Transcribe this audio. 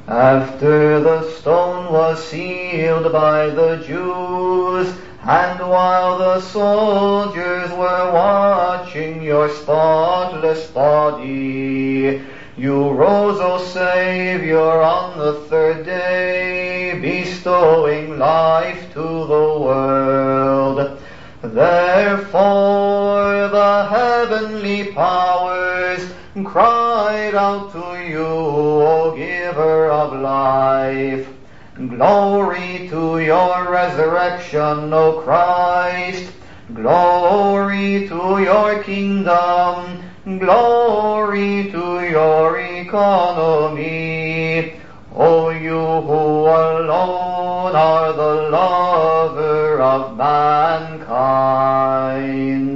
After the stone was sealed by the Jews, and while the soldiers were watching your spotless body, you rose, O Savior, on the third day, bestowing life to the world. Therefore the heavenly powers cried out to you, O giver of life. Glory to your resurrection, O Christ. Glory to your kingdom. Glory to your economy. O you who alone are the lover of mankind.